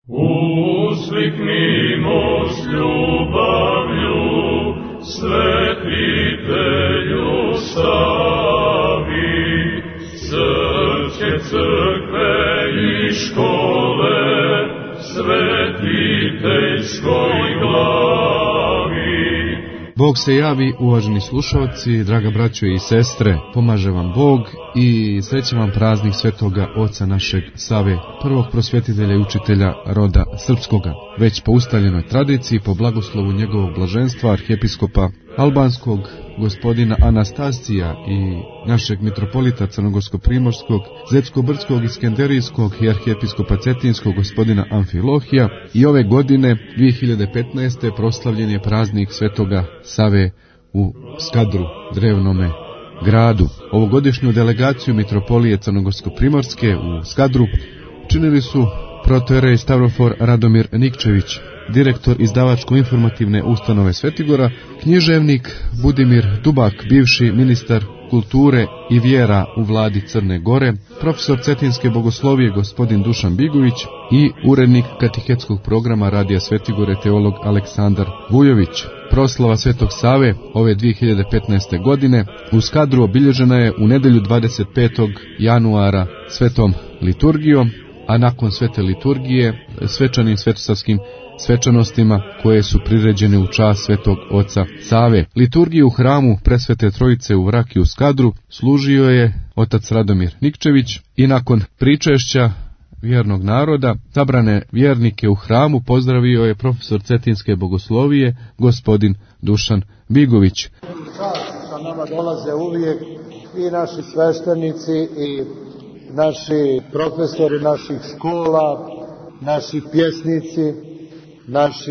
Usliknimo s ljubavlju, svetitelju Savi, srce crkve i škole, svetiteljskoj glavi. Bog se javi, uvaženi slušalci, draga braćo i sestre, pomaže vam Bog i srećan vam praznik svetoga oca našeg Save, prvog prosvjetitelja i učitelja roda srpskoga. Već po ustaljenoj tradiciji, po blagoslovu njegovog blaženstva, arhijepiskopa albanskog gospodina Anastasija i našeg mitropolita crnogorsko-primorskog, zetsko-brdskog i skenderijskog i arhijepiskopa cetinskog gospodina Amfilohija, i ove godine 2015. proslavljen je praznik svetoga Save u Skadru, drevnome gradu. Ovogodišnju delegaciju mitropolije crnogorsko-primorske u Skadru činili su protoijerej Stavrofor Radomir Nikčević, direktor izdavačko-informativne ustanove Svetigora, književnik Budimir Dubak, bivši ministar kulture i vjera u vladi Crne Gore, profesor cetinske bogoslovije gospodin Dušan Bigović i urednik katehetskog programa Radija Svetigore teolog Aleksandar Vujović. Proslava Svetog Save ove 2015. godine u Skadru obilježena je u nedjelju 25. januara svetom liturgijom, a nakon svete liturgije svečanim svetosavskim svečanostima koje su priređene u čast svetog oca Save. Liturgiju u hramu Presvete Trojice u Vraki u Skadru služio je otac Radomir Nikčević i nakon pričešća vjernog naroda zabrane vjernike u hramu pozdravio je profesor cetinske bogoslovije gospodin Dušan Bigović. Sa nama dolaze uvijek i naši sveštenici i naši profesori naših škola, naši pjesnici, naši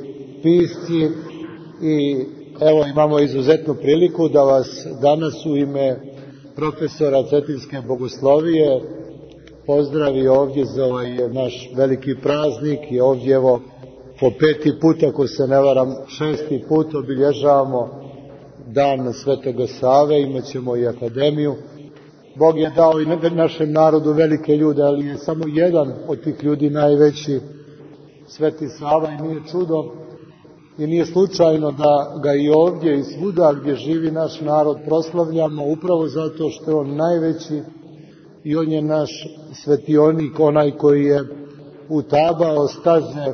pisci, i evo imamo izuzetnu priliku da vas danas u ime profesora cetinske bogoslovije pozdravi ovdje za ovaj naš veliki praznik. I ovdje evo po 5. put, ako se ne varam 6. put obilježavamo dan Svetoga Save, imat ćemo i akademiju. Bog je dao i našem narodu velike ljude, ali je samo jedan od tih ljudi najveći, Sveti Sava, i nije čudo i nije slučajno da ga i ovdje i svuda gdje živi naš narod proslavljamo, upravo zato što je on najveći i on je naš svetionik, onaj koji je utabao staze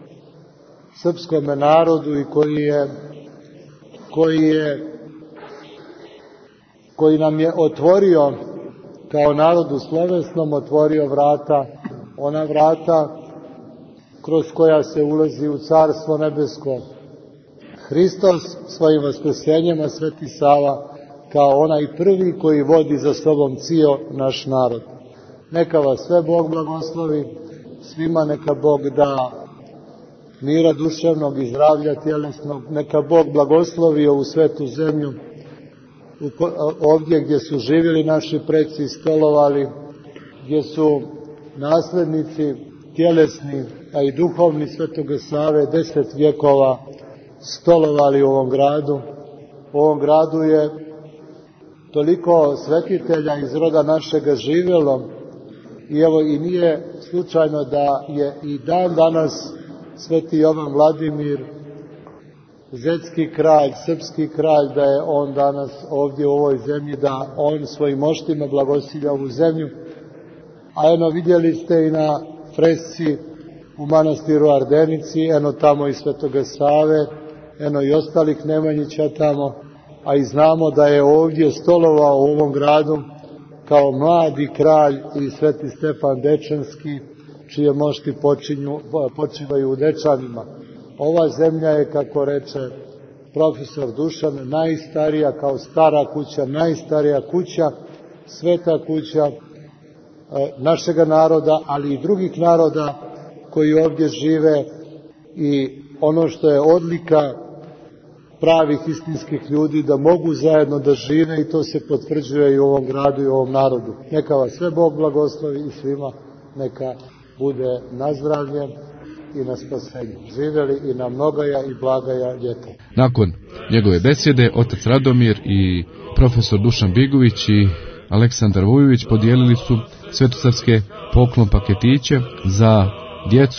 srpskome narodu i koji nam je otvorio kao narodu slovesnom, otvorio vrata, ona vrata kroz koja se ulazi u Carstvo nebesko. Hristos svojim vaskrsenjem, a Sveti Sava kao onaj prvi koji vodi za sobom cijel naš narod. Neka vas sve Bog blagoslovi, svima neka Bog da mira duševnog i zdravlja tjelesnog, neka Bog blagoslovi ovu svetu zemlju, ovdje gdje su živjeli naši preci, stolovali, gdje su naslednici tjelesni, a i duhovni Svetoga Save 10 vjekova stolovali u ovom gradu. U ovom gradu je toliko svetitelja iz roda našega živjelo, i evo i nije slučajno da je i dan danas Sveti Jovan Vladimir, zetski kralj, srpski kralj, da je on danas ovdje u ovoj zemlji, da on svojim moštima blagosilja ovu zemlju. A eno vidjeli ste i na fresci u manastiru Ardenici, eno tamo i Svetoga Save, eno i ostalih Nemanjića tamo, a i znamo da je ovdje stolovao u ovom gradu kao mladi kralj i Sveti Stefan Dečanski, čije mošti počivaju u Dečanima. Ova zemlja je, kako reče profesor Dušan, najstarija, kao stara kuća, najstarija kuća, sveta kuća našega naroda, ali i drugih naroda koji ovdje žive, i ono što je odlika pravih istinskih ljudi, da mogu zajedno da žive, i to se potvrđuje i u ovom gradu i u ovom narodu. Neka vas sve Bog blagoslovi i svima neka bude na zdravlje i na spasenje. Živjeli i na mnogaja i blagaja ljeta. Nakon njegove besjede, otac Radomir i profesor Dušan Bigović i Aleksandar Vujović podijelili su svetosavske poklon paketiće za djecu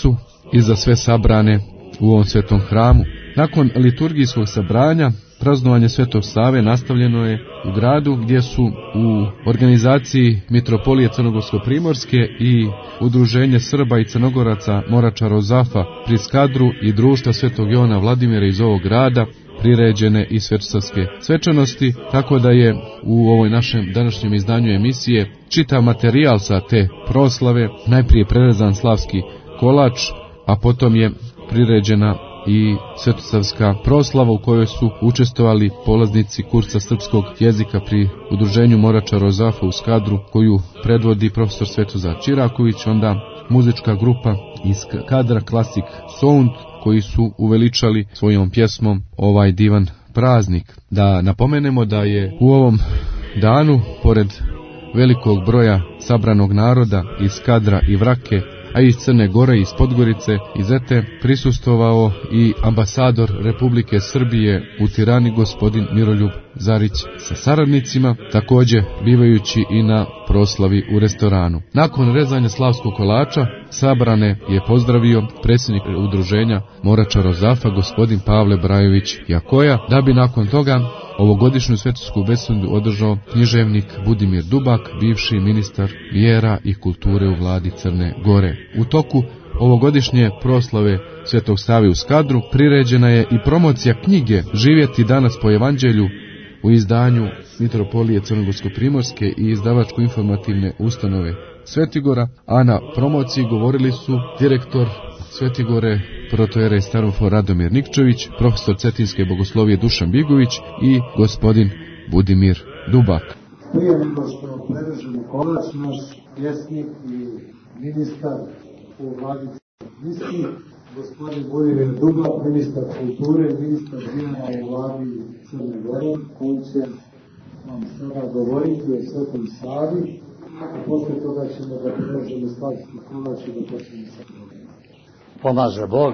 i za sve sabrane u ovom svetom hramu. Nakon liturgijskog sabranja, praznovanje Svetog Save nastavljeno je u gradu gdje su u organizaciji Mitropolije Crnogorsko-Primorske i Udruženje Srba i Crnogoraca Morača Zafa pri Skadru i Društva Svetog Jovana Vladimira iz ovog grada priređene i svečarske svečanosti, tako da je u ovoj našem današnjem izdanju emisije čitav materijal sa te proslave, najprije prerezan slavski kolač, a potom je priređena i svetosavska proslava u kojoj su učestvovali polaznici kursa srpskog jezika pri Udruženju Morača Rozafa u Skadru, koju predvodi profesor Svetozar Čiraković, onda muzička grupa iz Skadra Classic Sound, koji su uveličali svojom pjesmom ovaj divan praznik. Da napomenemo da je u ovom danu, pored velikog broja sabranog naroda iz Skadra i Vrake, a iz Crne Gore, iz Podgorice, iz Ete, prisustvovao i ambasador Republike Srbije u Tirani, gospodin Miroljub Zarić sa saradnicima, također bivajući i na proslavi u restoranu. Nakon rezanja slavskog kolača, sabrane je pozdravio predsjednik udruženja Morača Rozafa, gospodin Pavle Brajović Jakoja, da bi nakon toga ovogodišnju svetorsku besedu održao književnik Budimir Dubak, bivši ministar vjera i kulture u vladi Crne Gore. U toku ovogodišnje proslave Svetog Save u Skadru priređena je i promocija knjige Živjeti danas po evanđelju u izdanju Mitropolije Crnogorsko-Primorske i izdavačko-informativne ustanove Svetigora, a na promociji govorili su direktor Svetigore protojerej Starofor Radomir Nikčević, profesor Cetinske bogoslovije Dušan Bigović i gospodin Budimir Dubak. Prije nego što prerežemo kolač, naš pjesnik i ministar u vladi Crne, gospodin Budimir Dubak, ministar kulture i ministar vjera u vladi Crne Gore, koji će vam sada govoriti o Svetom Savi, a poslije toga ćemo da prerežemo slavski kolač i da počnemo sa programom. Pomaže Bog,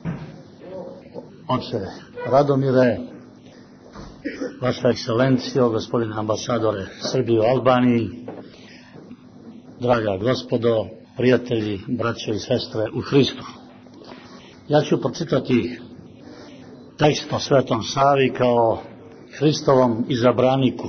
oče Radomire, vaša ekscelencijo, gospodine ambasadore Srbije u Albaniji, draga gospodo, prijatelji, braćo i sestre u Hristu. Ja ću pročitati tekst o Svetom Savi kao Hristovom izabraniku.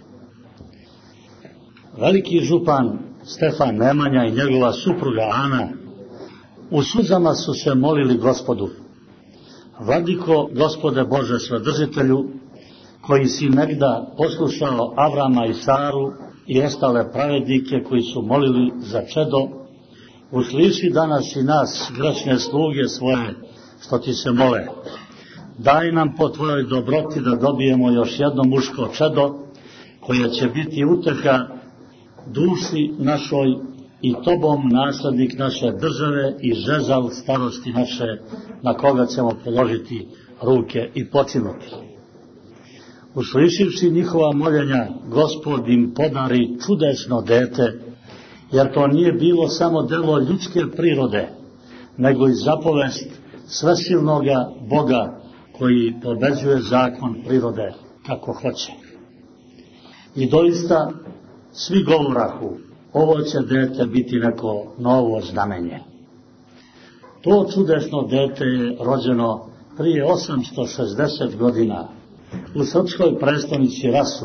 Veliki župan Stefan Nemanja i njegova supruga Ana u suzama su se molili Gospodu: Vladiko, Gospode Bože Svedržitelju, koji si negda poslušao Avrama i Saru i ostale pravednike koji su molili za čedo, usliši danas i nas, grešne sluge svoje, što ti se mole. Daj nam po tvojoj dobroti da dobijemo još jedno muško čedo, koje će biti uteha duši našoj i tobom naslednik naše države i žezal starosti naše, na koga ćemo položiti ruke i počinuti. Uslišivši njihova moljenja, Gospod im podari čudesno dete, jer to nije bilo samo delo ljudske prirode, nego i zapovest svesilnoga Boga, koji pobeđuje zakon prirode kako hoće. I doista svi govorahu: ovo će dete biti neko novo znamenje. To čudesno dete je rođeno prije 860 godina u srpskoj prestonici Rasu,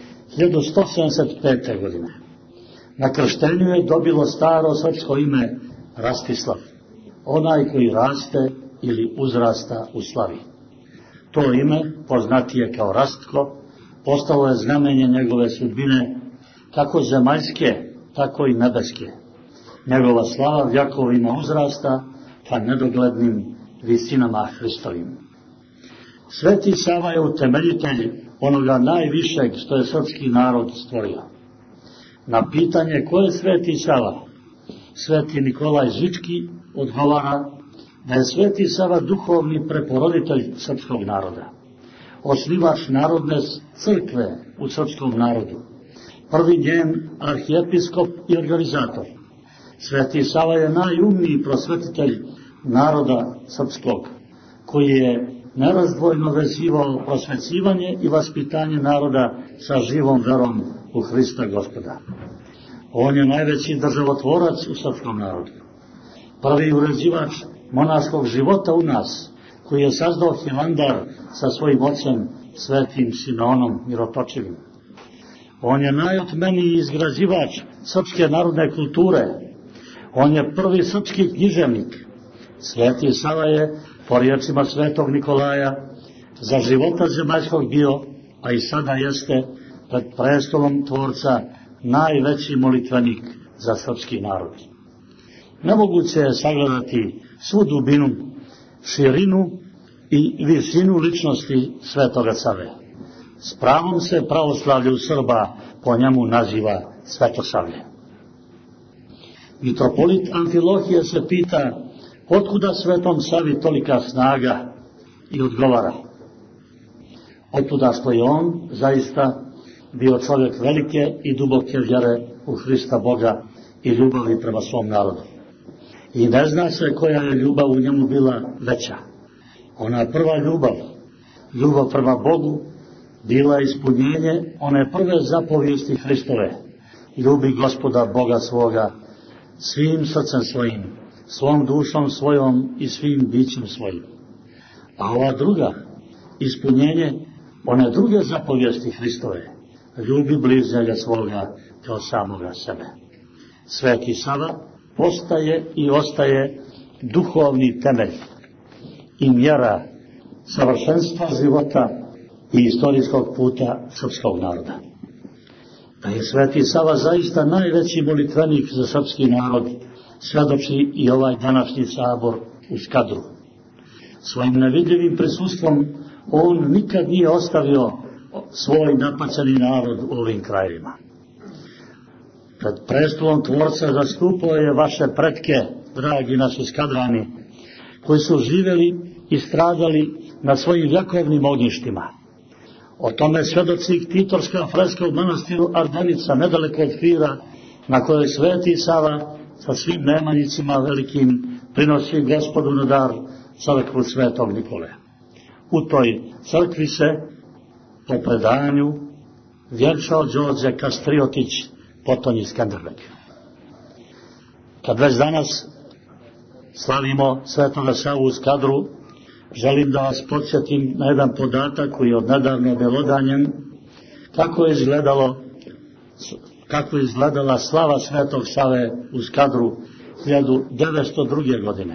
1175. godine. Na krštenju je dobilo staro srpsko ime Rastislav, onaj koji raste ili uzrasta u slavi. To ime, poznatije kao Rastko, postalo je znamenje njegove sudbine, kako zemaljske, tako i nebeske. Njegova slava vjekovima uzrasta ka nedoglednim visinama Hristovim. Sveti Sava je utemeljitelj onoga najvišeg što je srpski narod stvorio. Na pitanje ko je Sveti Sava, Sveti Nikolaj Žički odgovara da je Sveti Sava duhovni preporoditelj srpskog naroda, osnivač narodne crkve u srpskom narodu, prvi njen arhijepiskop i organizator. Sveti Sava je najumniji prosvetitelj naroda srpskog, koji je nerazdvojno vezivao prosvećivanje i vaspitanje naroda sa živom verom u Hrista Gospoda. On je najveći državotvorac u srpskom narodu, prvi uređivač monaškog života u nas, koji je sazdao Hilandar sa svojim ocem, svetim Simeonom Mirotočivim. On je najotmeniji izgrađivač srpske narodne kulture. On je prvi srpski književnik. Sveti Sava je, po riječima svetog Nikolaja, za života zemaljskog bio, a i sada jeste, pred prestolom Tvorca, najveći molitvenik za srpski narod. Nemoguće je sagledati svu dubinu, širinu i visinu ličnosti svetoga Save. S pravom se pravoslavlje u Srba po njemu naziva Svetosavlje. Mitropolit Amfilohije se pita otkuda svetom Savi tolika snaga i odgovara. Otuda što je on zaista bio čovjek velike i duboke vjere u Hrista Boga i ljubavi prema svom narodu. I ne zna se koja je ljubav u njemu bila veća. Ona prva ljubav prema Bogu, bila ispunjenje one prve zapovijesti Hristove. Ljubi Gospoda Boga svoga svim srcem svojim, svom dušom svojom i svim bićem svojim. A ova druga, ispunjenje one druge zapovijesti Hristove, ljubi bližnjega svoga kao samoga sebe. Sveti Sava postaje i ostaje duhovni temelj i mjera savršenstva života i istorijskog puta srpskog naroda. Da je Sveti Sava zaista najveći molitvenik za srpski narod, svjedoči i ovaj današnji sabor u Skadru. Svojim nevidljivim prisustvom on nikad nije ostavio svoj napaćeni narod u ovim krajevima. Pred prestolom Tvorca zastupao je vaše pretke, dragi naši Skadrani, koji su živjeli i stradali na svojim vjekovnim ognjištima. O tome svjedoči titorska freska u manastiru Ardenica, nedaleko od Hvira, na kojoj Sveti Sava sa svim nemanjicima velikim prinosi Gospodu na dar crkvu Svetog Nikole. U toj crkvi se, po predanju, vjenčao Đorđe Kastriotić, potonji Skanderbeg. Kad već danas slavimo Svetoga Savu u Skadru, želim da vas podsjetim na jedan podatak koji je odnedavno obelodanjen, kako je izgledala slava Svetog Save u Skadru 1902. godine.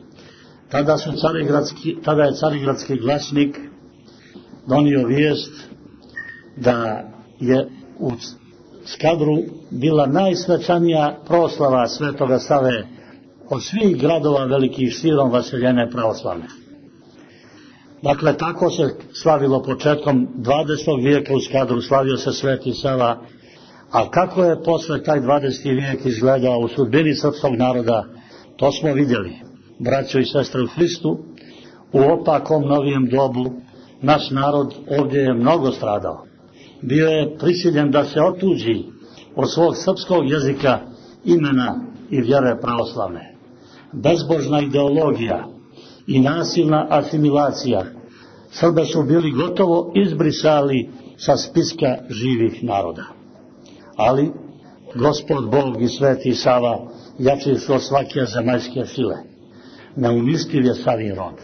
Tada je carigradski glasnik donio vijest da je u Skadru bila najsvečanija proslava Svetoga Save od svih gradova velikih širom vaseljene pravoslavne. Dakle, tako se slavilo početkom 20. vijeka u Skadru, slavio se Sveti Sava, a kako je posle taj 20. vijek izgledao u sudbini srpskog naroda, to smo vidjeli. Braćo i sestre u Hristu, u opakom novijem dobu naš narod ovdje je mnogo stradao. Bio je prisiljen da se otuđi od svog srpskog jezika, imena i vjere pravoslavne. Bezbožna ideologija i nasilna asimilacija Srbe su bili gotovo izbrisali sa spiska živih naroda. Ali Gospod Bog i Sveti Sava jači su od svake zemaljske sile. Neumistiv je Savin rod.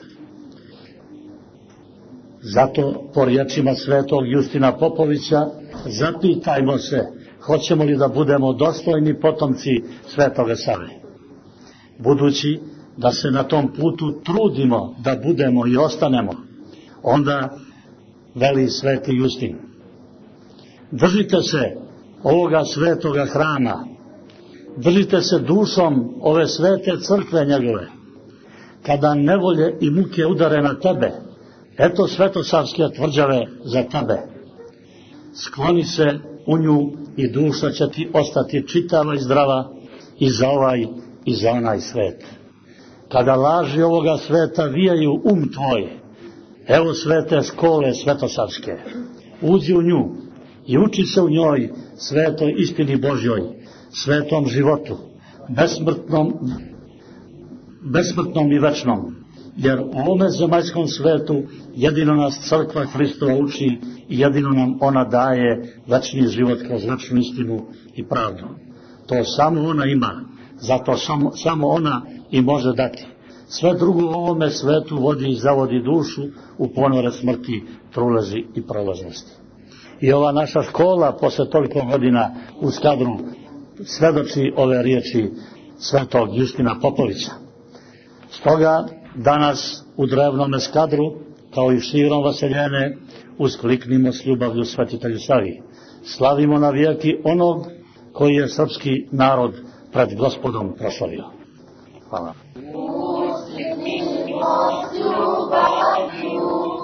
Zato, po riječima svetog Justina Popovića, zapitajmo se, hoćemo li da budemo dostojni potomci Svetoga Save. Budući da se na tom putu trudimo da budemo i ostanemo, onda veli Sveti Justin: držite se ovoga svetoga hrama, držite se dušom ove svete crkve njegove. Kada nevolje i muke udare na tebe, eto svetosavske tvrđave za tebe. Skloni se u nju i duša će ti ostati čitava i zdrava i za ovaj i za onaj svet. Kada laži ovoga sveta vijaju tvoj, evo svete škole svetosavske, uđi u nju i uči se u njoj svetoj istini Božjoj, svetom životu, besmrtnom i večnom, jer u ovome zemaljskom svetu jedino nas crkva Hristova uči i jedino nam ona daje večni život kroz večnu istinu i pravdu. To samo ona ima, zato samo ona i može dati. Sve drugo u ovome svetu vodi i zavodi dušu u ponore smrti, trulezi i prolaznosti. I ova naša škola posle toliko godina u Skadru svedoči ove riječi svetog Justina Popovića. Stoga danas u drevnome Skadru, kao i širom Vaseljene, uskliknimo s ljubavlju svetitelju Savi. Slavimo na vijeki onog koji je srpski narod pred Gospodom proslavio. Hvala. Uskliknimo s ljubavlju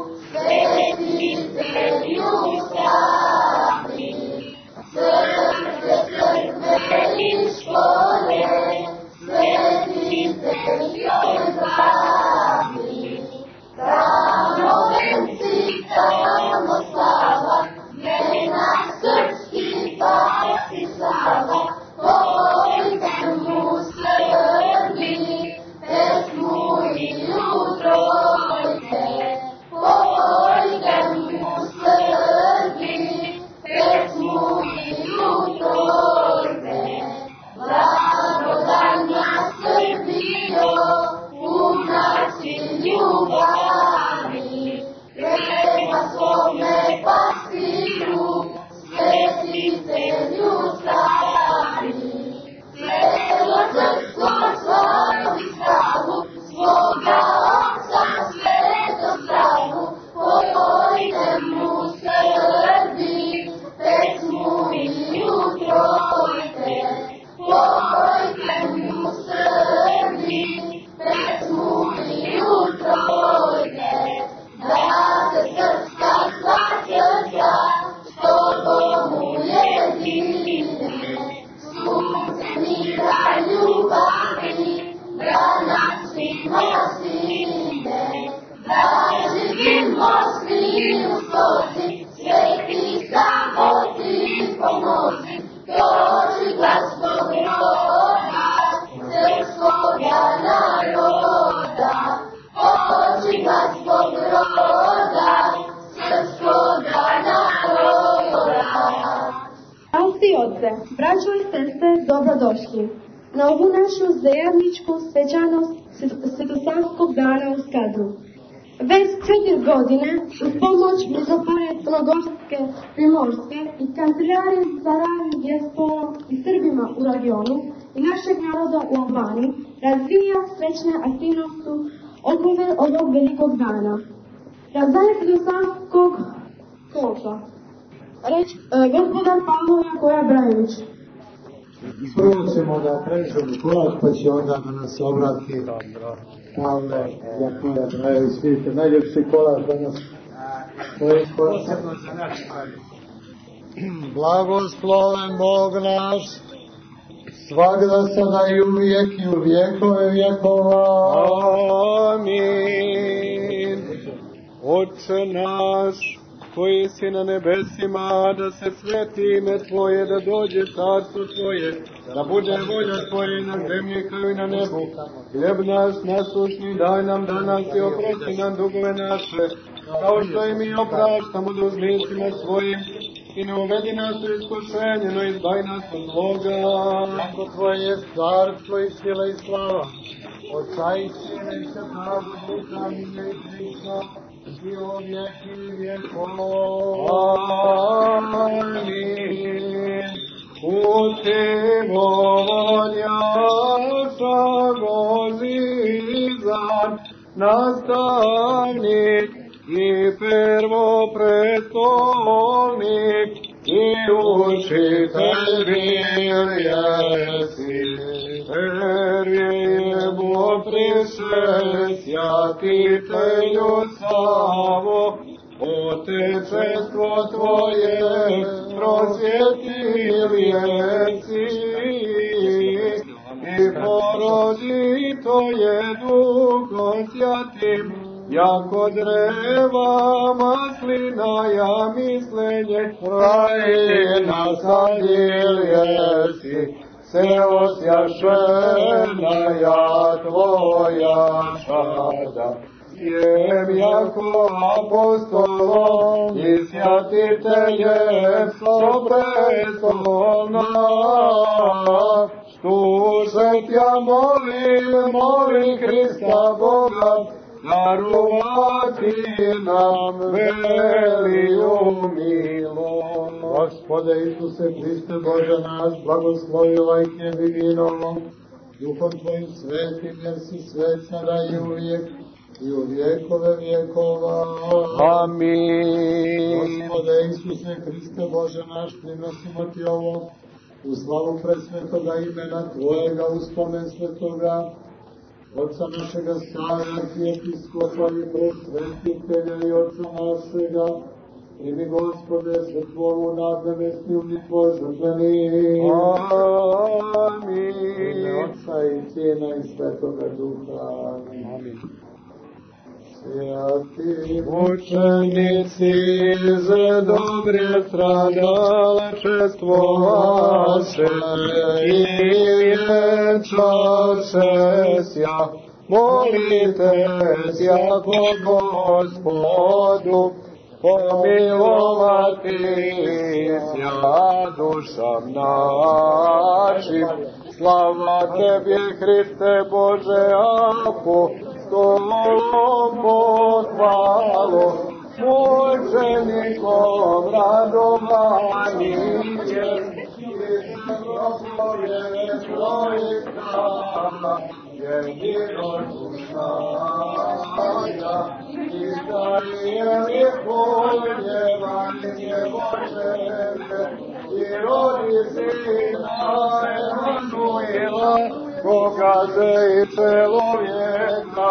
svetitelju Savi, srce crkve i škole, svetitelju Savi, tamo venci, tamo slava, njena srpski pasi slava, pojte mu Srbi, pesmu i utrojte, pojte mu Srbi, pesmu i utrojte, blagodanja Srbijo, puna si ljubavi, prema svome pastiru, svetitelju Savi. Celo srpsko slavi slavu, svoga Otca Svetoslavu, pojte mu Srbi, pesmu i utrojte, pojte mu Srbi, pesmu i utrojte, da se srpska sva srca s tobom ujedine, sunce mira ljubavi, da nas svima sine, da živimo svi u slozi, sveti samo ti pomozi, dođi glasnog roda, srpskoga naroda, dođi glasnog roda, srpskoga naroda. Alci oce, braćo i sestre, dobrodošli na ovu našu zajedničku svečanost Svetosavskog dana u Skadru. Već 4 godine uz pomoć Mezopore Crnogorske, Primorske i Kancelarije za razvoj dijaspora i Srbima u regionu i našeg naroda u Albaniji razvija svečne aktivnosti okolo ovog velikog dana. Razdanje Svetosavskog koša. Reč gospodar Pavlo Jakoja Brajević. Prvo ćemo da pređemo kolač, pa će onda da nas obrati Pavle Jakoja Brajević. Vidite, najljepši kolač danas. Posebno za naš kraj. Blagosloven Bog naš, svagda sada i uvijek i u vjekove vjekova. Amin. Oče naš, koji si na nebesima, da se sveti ime Tvoje, da dođe carstvo Tvoje, da bude volja Tvoje na zemlji kao i na nebu. Hljeb naš nasušni daj nam danas i oprosti nam dugove naše, kao što i mi opraštamo dužnicima svojim. I ne uvedi nas u iskušenje, no izbaj nas od zloga. Ako Tvoje je carstvo i sila i slava, Otca i Sina i Svetog Duha, Amin i Hristo, i u vijeki vjekova. Amin. Pustimo voljaša Gozizan, nastavnik i prvoprestolnik i učitelj vjerje si. Vjerujemo prisvjetitelju Savo, Otečestvo Tvoje prosvjetilje si. I porodito je Duhom Svatim, jako dreva maslina ja mislenje, krajina sadilje si. Se osjašena ja Tvoja šada, jem jako apostolom i svjatitelje soprestolna, Slušaj tja molim Hrista Boga, darovati nam veliju milost. Gospode Isuse Hriste Bože naš, blagoslovi lajke divinovo, Duhom Tvojim svetim, jer si sve sada i uvijek, i u vjekove vjekova. Amin. Gospode Isuse Hriste Bože naš, prinosimo Ti ovo u slavu presvetoga imena Tvojega, u spomen svetoga Otca našega Save, arhijepiskopa i presvetitelja i Otca našega, primi Gospode žrtvu ovu nadnebesni u Tvoj žrtveni. Amin. Ime Otca i Sina i Svetoga Duha. Amin. Svjati Mučenici za dobre stradalačestvovaše i vječaše sja, molite sja po Gospodu, pomilovati sja dušam našim. Slava Tebje, Hriste Bože, apostolom pohvalo, mučenikom radovanim je, i robove tvojih dana, jedino dušaja, i daje mi poljevanje Boževe, i rodi Sina Emanuila, koga se i čelovjeka,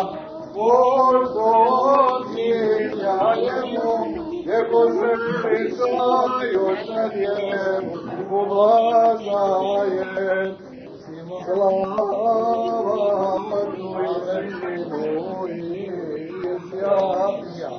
pozdravlja jemu, jego zricaju se njemu, ublažaje. Slava tu i večinu i sjavlja,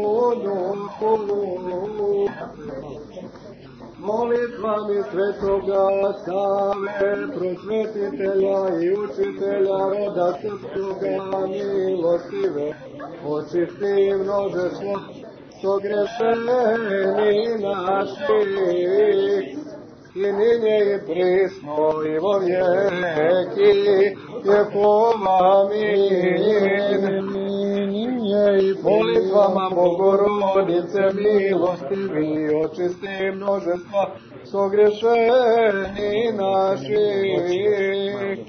molitvami svetoga Save, prosvetitelja i učitelja roda srpskoga, milostive, očisti množestvo sogrešeni naših, i ninje i prisno i vo vjeki vjekova. Amin. Molitvama Bogorodice milostivi, očisti množestva sogrešeni naših.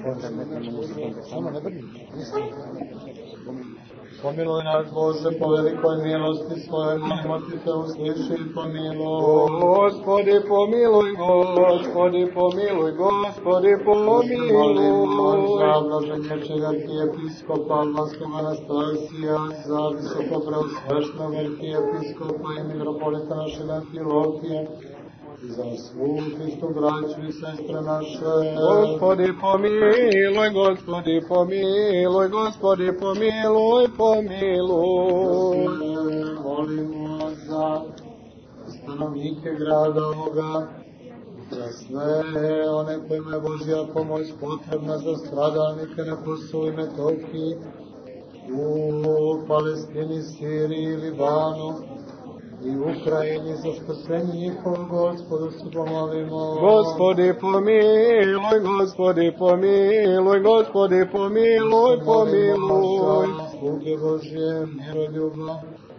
Pomiluj nas, Bože, po velikoj milosti svoje, molimo Ti se usliši i pomiluj. Gospodi pomiluj, Gospodi pomiluj, Gospodi pomiluj. Za blaženječeg arhijepiskopa Albanskog Anastasija, za visoko preosvešnog arhijepiskopa i mitropolita našeg Amfilohija, za svu Hristu braću i sestre naše. Gospodi pomiluj, Gospodi pomiluj, Gospodi pomiluj, pomiluj. Molimo za stanovnike grada ovoga, za sve one kojima je Božja pomoć potrebna, za stradalnike na Kosovu i Metohiji, u Palestini, Siriji, Libanu i Ukrajini, za spasenje njihovo, Gospodu se pomolimo. Gospodi pomiluj, Gospodi pomiluj, Gospodi pomiluj, pomiluj. Sluge Božje, miroljuba,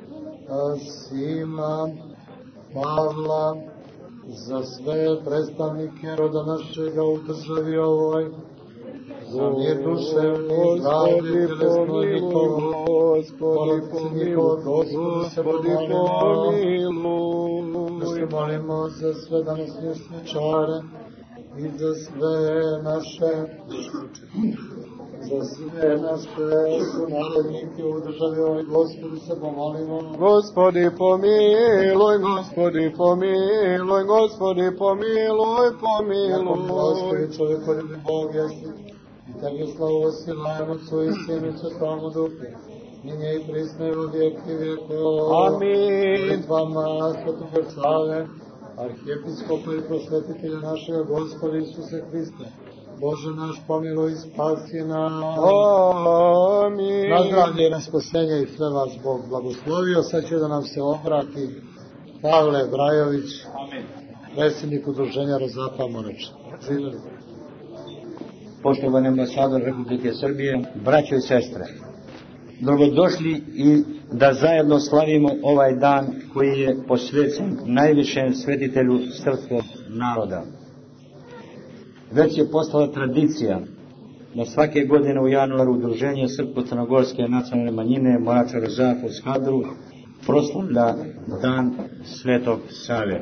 Sima, Pavla, za sve predstavnike roda našega u državi ovoj, za mir duševni, zdravlje, tjelesno njihovo, policiji njihovo, Gospodu se pomolimo. Da se molimo za sve današnje svečare i za sve naše sunarodnike u državi ovoj, Gospodu se pomolimo. Gospodi pomiluj, Gospodi pomiluj, Gospodi pomiluj, pomiluj. Gospodi čovjekoljubi Bog jesi, i Tebi slavu osilajemo Otcu i Sinu i Svetomu Duhu, ninje i prisne u vijeki vjekova. Amin. Molitvama Svetoga Save, arhijepiskopa i prosvetitelja našega Gospoda Isuse Hriste, Bože naš, pomiluj i spasi nas. Amin. Na zdravlje i na spasenje i sve vas Bog blagoslovio. Sad će da nam se obrati Pavle Brajović, predsjednik udruženja Rozapa Morača. Živjeli. poštovani ambasador Republike Srbije, braćo i sestre. Dobrodošli i da zajedno slavimo ovaj dan koji je posvećen najvišem svetitelju srpskog naroda. Već je postala tradicija da svake godine u januaru udruženje Srpsko-crnogorske nacionalne manjine Moračar Zahov Skadru proslavlja dan Svetog Save,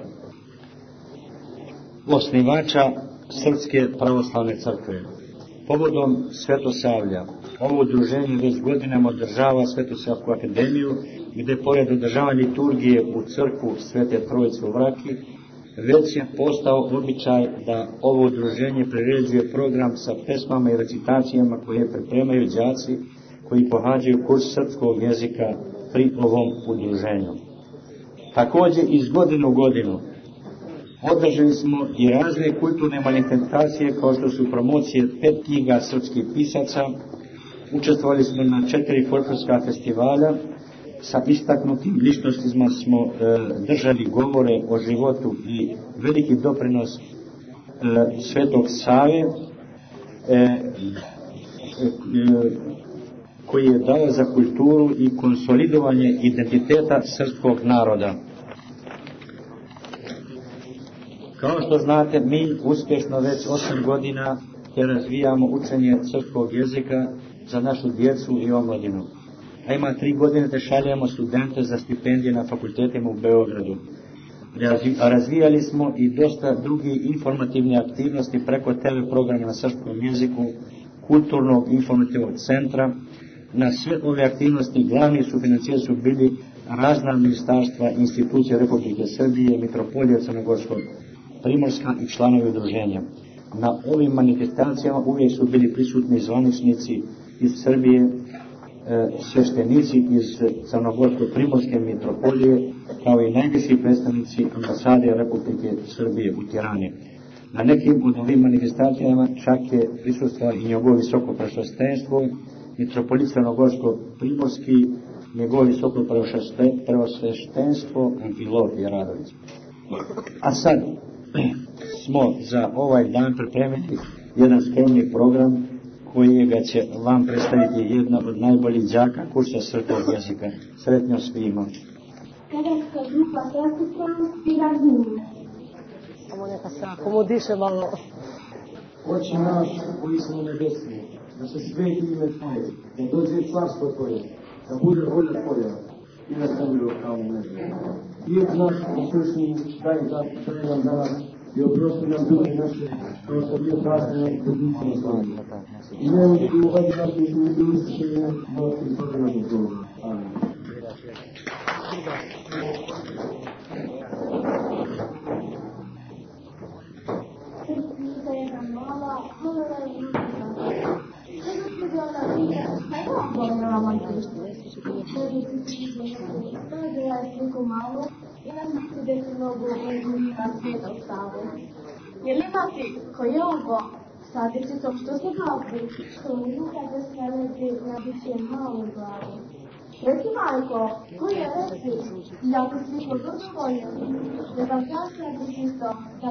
osnivača Srpske pravoslavne crkve. Povodom Svetosavlja ovo udruženje već godinama održava Svetosavsku akademiju, gde pored održavanja liturgije u crkvu Svete Trojice u Vraki, već je postao običaj da ovo udruženje priređuje program sa pesmama i recitacijama koje pripremaju đaci koji pohađaju kurs srpskog jezika pri ovom udruženju. Također iz godine u godinu održali smo i razne kulturne manifestacije kao što su promocije 5 knjiga srpskih pisaca, učestvovali smo na 4 folklorska festivala, sa istaknutim ličnostima smo držali govore o životu i veliki doprinos Svetog Save koji je dao za kulturu i konsolidovanje identiteta srpskog naroda. Kao što znate, mi uspješno već 8 godina razvijamo učenje srpskog jezika za našu djecu i omladinu. A ima 3 godine da šaljemo studente za stipendije na fakultetima u Beogradu. Razvijali smo i dosta drugih informativne aktivnosti preko TV programa na srpskom jeziku, kulturnog informativnog centra. Na sve ove aktivnosti glavni sufinancijatori su bili razna ministarstva, institucije Republike Srbije, Mitropolija Crnogorskog Primorska i članovi udruženja. Na ovim manifestacijama uvijek su bili prisutni zvaničnici iz Srbije, sveštenici iz Crnogorsko-Primorske mitropolije, kao i najviši predstavnici ambasade Republike Srbije u Tirani. Na nekim od ovim manifestacijama čak je prisustvovao i njegovo visoko prevosveštenstvo, mitropolit Crnogorsko-Primorski, njegovo visoko prevosveštenstvo Amfilor Jeradović. A sad smo za ovaj dan pripremili jedan skromni program koji ga će vam predstaviti jedna od najboljih đaka kursa srpskog jezika. Sretno svima. Kadetska grupa Srpska svira himnu. Samo neka se akomodiše malo. Oče naš koji si na nebesni, da se sveti ime Tvoje, da dođe carstvo Tvoje, da bude volja Tvoja i na zemlji kao u nebu. Hlijeb naš nasущni daj nam danas i oprosti nam duge naše, kao što mi opraštamo dužnicima svojim. I nemoj ti uvodi naših ljudi iskušenja, no ti pogledamo Boga. Amen. Je li imati koji je ovo sa djecicom što se kazi, što mi kada se lezi na biće malo glavu? Reci majko, koji je reci, ja ti svi podovoljeni, da vam kažem da si to, da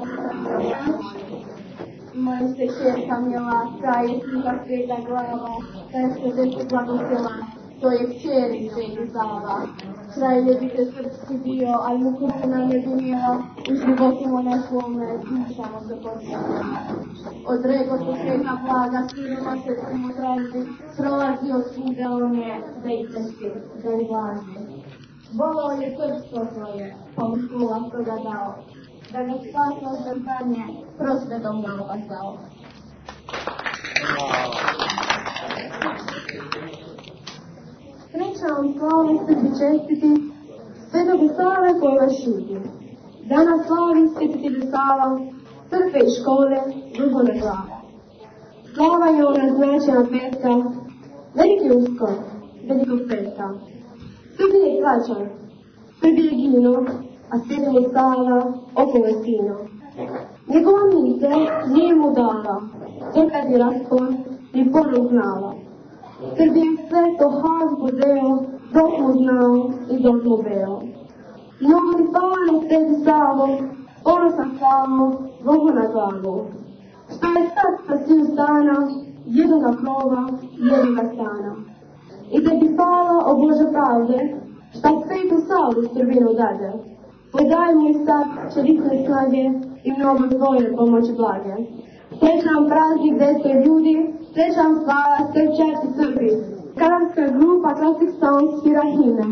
moja se čerka milata i slika sveta glava, da je se desu blagosila, to je kćeri Sveti Sava. Kraj ljubite srpski bio, ali mu kupu nam je dunijela, u životima na svome dušamo se postavljamo. Od regotu sveta blaga, sviroma se samo traži, prolazi od svuda on je, da i teški, da i važi. Volao je srpsko svoje, pa mu škola toga dao, da ga spasno zrtanje, prosvedom ga opasao. Sreća vam slavi Srbi čestiti, Svetog Save koji vas šuti. Danas slavi Svetitelju Sava, crkve i škole, vrhovne glave. Slava je ona značajna petka, veliki uskor, velikog petka. Srbi je kraćan, Srbi je gino, a Svetog Sava okolo je sino. Njegova misle nije mu dala, dokad je raskon i ponov znala. Srbi je sve to haz podeo, dok mu znao i dok mu veo. Mnogo ti palo Sveti Savo, ponosan Savo, Bogu na glavu. Što a je sad sa sviju stana, jednoga krova, jednoga stana. I da bi hvala o Bože pravde, šta svetu Saulu strvinu dade. Podaj mu i sad čelikne snage i mnogo tvoje pomoći blage. Srećan praznik deske ljudi, srećan slava sve časti Srbi. Kanadska grupa Classic Sound svira himne.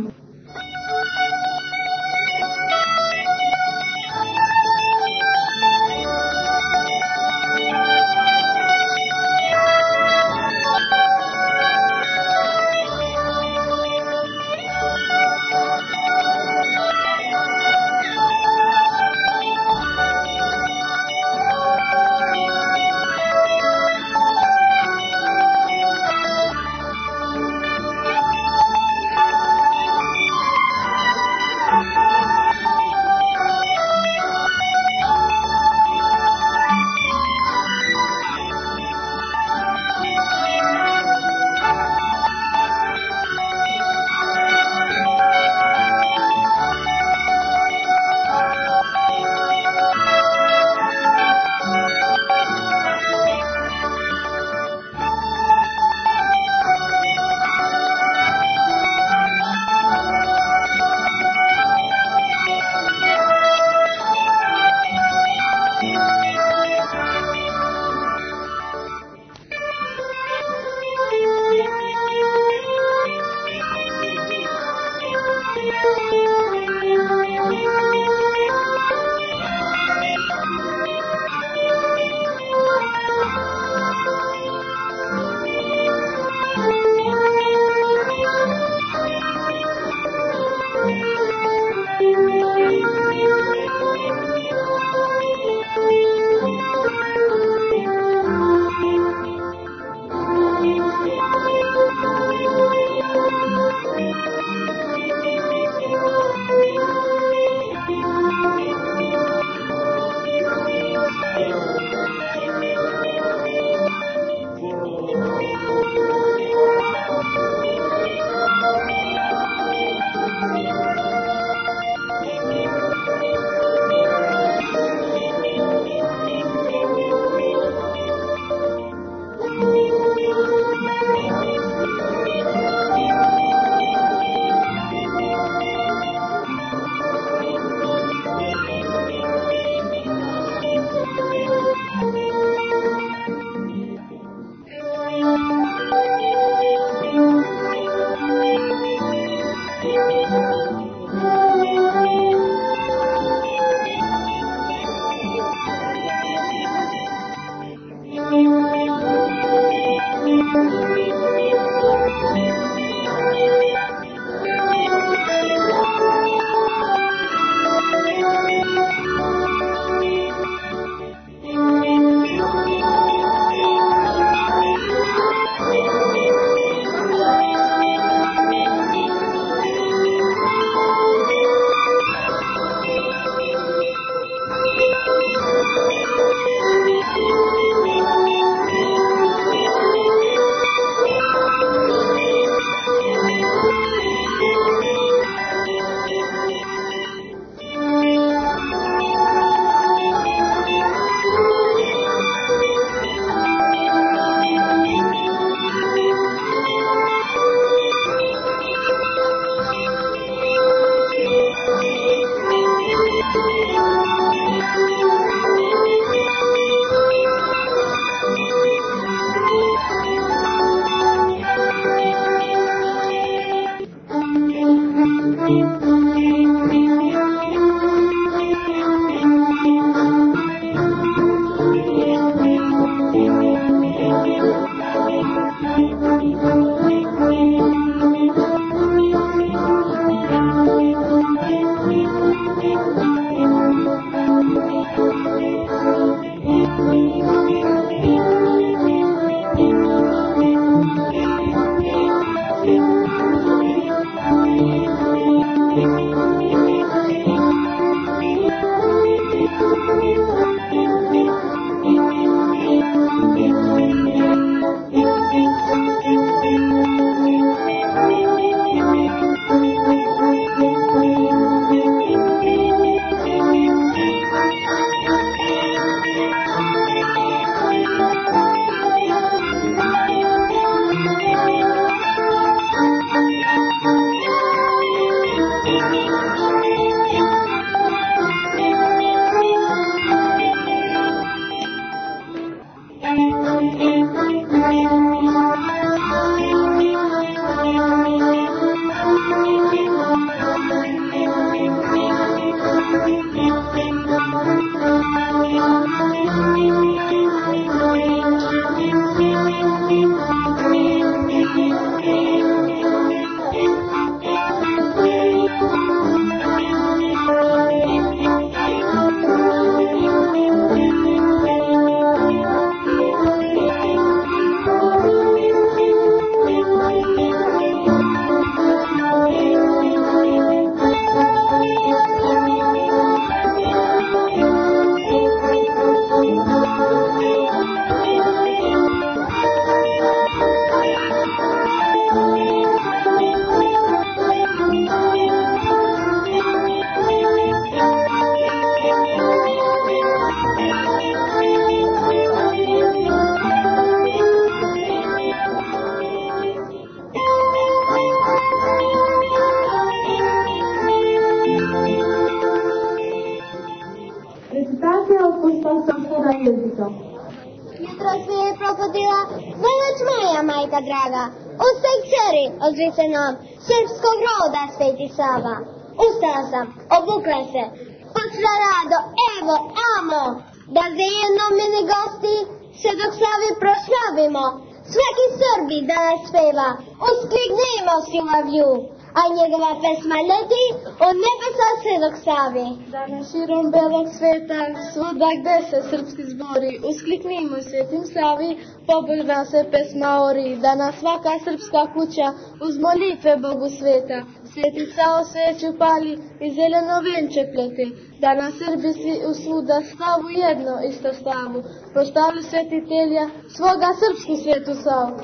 jezika. Jutros mi je propodila Velač moja majka draga. Ustaj kćeri, odvice nam, srpskog roda Sveti Sava. Ustala sam, obukla se, počela rado, evo, amo, da zajedno mini gosti se dok Savi proslavimo. Svaki Srbi danas peva, uskliknimo Silavlju, a njegova pesma leti od nebesa sve dok Savi. Danas širom belog sveta, svuda gde se srpski zbori, uskliknimo Svetim Savi, pobožna se pesma ori, da na svaka srpska kuća uz molitve Bogu sveta. Sveti Savo sveću pali i zeleno venče plete, da na Srbi svi u svuda slavu jedno isto slavu, proslavi svetitelja svoga srpsku svetu Savu.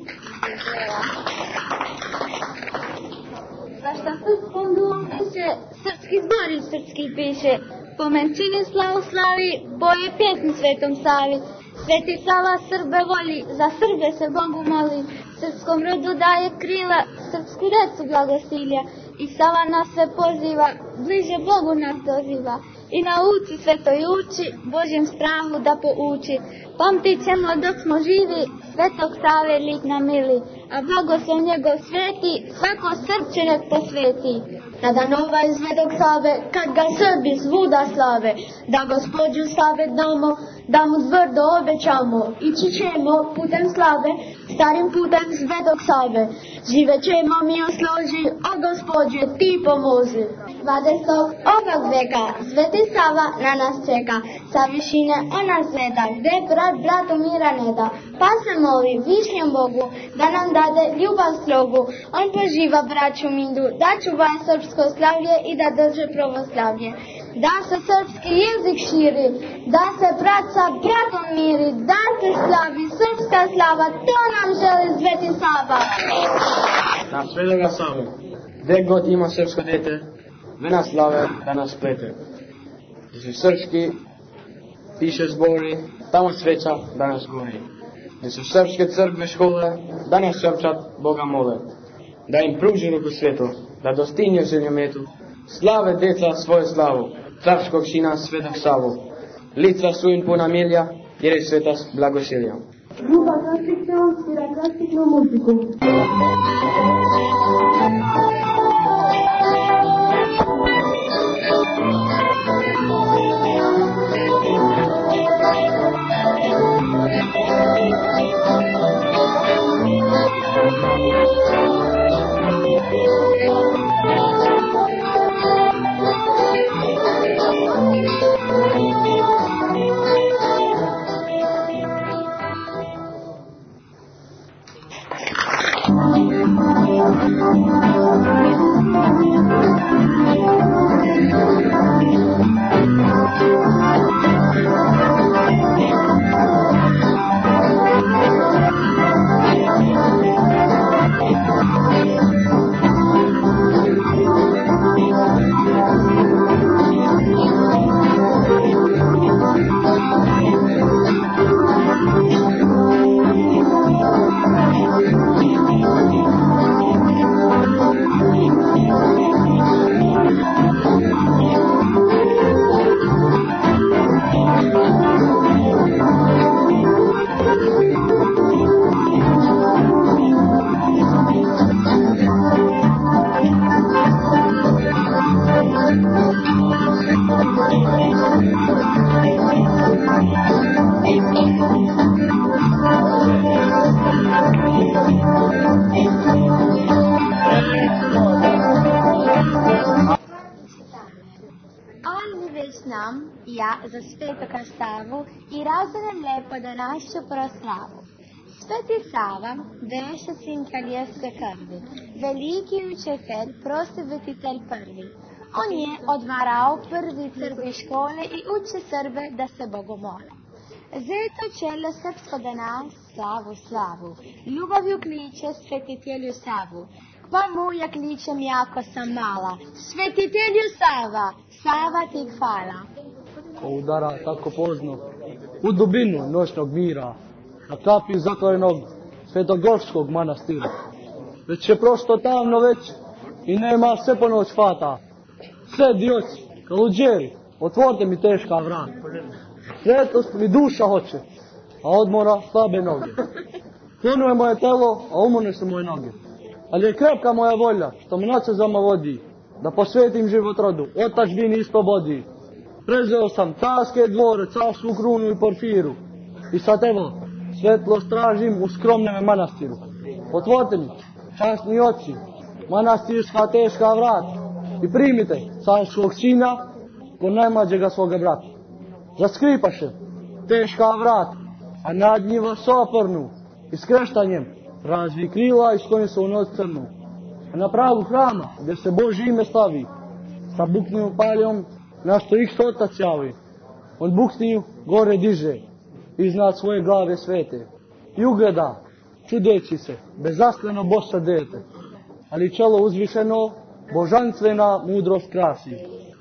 Zašta srpskom duom piše, srpski zbori srpski piše, po menčini slavoslavi, boje pjesmi Svetom Savi. Sveti Sava Srbe voli, za Srbe se Bogu moli, srpskom rodu daje krila, srpsku decu blagosilja, i Sava nas sve poziva, bliže Bogu nas doziva, i nauci svetoj uči, Božjem strahu da pouči. Pamtit ćemo dok smo živi, Svetog Save lik nam mili, a blagoslov njegov sveti, svako Srpče nek posveti. Na dan ovaj Svetog Save, kad ga Srbi svuda slave, da Gospodju Save damo, da mu tvrdo obećamo, ići ćemo putem slave, starim putem Svetog Save. Živećemo mi u složi, o Gospodje ti pomozi. 20. ovog veka Sveti Sava na nas čeka, sa višine on nas gleda, gde brat bratu mira ne da. Pa se moli višnjem Bogu da nam dade ljubav slogu. On poživa braću Mindu, da čuva srpsko slavlje i da drže pravoslavlje. Da se srpski jezik širi, da se brat sa bratom miri, da se slavi srpska slava, to nam želi Sveti Sava. Na Svetoga Savu, gde god ima srpsko dete, vena slave da nas plete. Gde su srpski, piše zbori, tamo sveća da nas gori. Gde su srpske crkve škole, da nas srpčat Boga mole. Da im pruži ruku svetu, da dostignu zemljometu, slave deca svoju slavu, carskog sina Svetog Savu. Lica su im puna milja, jer je sveta blagosilja. Grupa Klasika svira klasičnu muziku. Ja za Svetoga Savu i razumem lepo današnju proslavu. Sveti Sava, veša sin kraljevske krvi, veliki učitelj, prosvetitelj prvi. On je odvarao prvi crkvi škole i uči Srbe da se Bogu mole. Zeto čelo srpsko danas slavu slavu, ljubavju kliče svetitelju Savu. Pa mu ja kličem jako sam mala, svetitelju Sava, Sava ti hvala. Ko udara tako pozno u dubinu noćnog mira, na kapiju zatvorenog Svetogorskog manastira. Već je prosto tamno već i nema sve po noć fata. Sve dioci, kaluđeri, otvorite mi teška vrata. Svetost mi duša hoće, a odmora slabe noge. Klonuje moje telo, a umorne su moje noge. Ali je krepka moja volja, što me nocezama vodi, da posvetim život rodu, otadžbini i slobodi. Prezeo sam carske dvore, carsku krunu i porfiru. I sad evo, svetlost tražim u skromneme manastiru. Otvorite mi, časni oci, manastirska teška vrata i primite carskog sina kod najmlađega svoga brata. Zaskripaše teška vrata, a nad njima sopornu i skreštanjem razvi krila i skloni se u noć crnu. A na pragu hrama, gdje se Božje ime slavi, sa buknijom paljom na što ih otac javi, on bukniju gore diže, iznad svoje glave svete, i ugleda, čudeći se, bezasleno bosa dete, ali čelo uzvišeno, božanstvena mudrost krasi.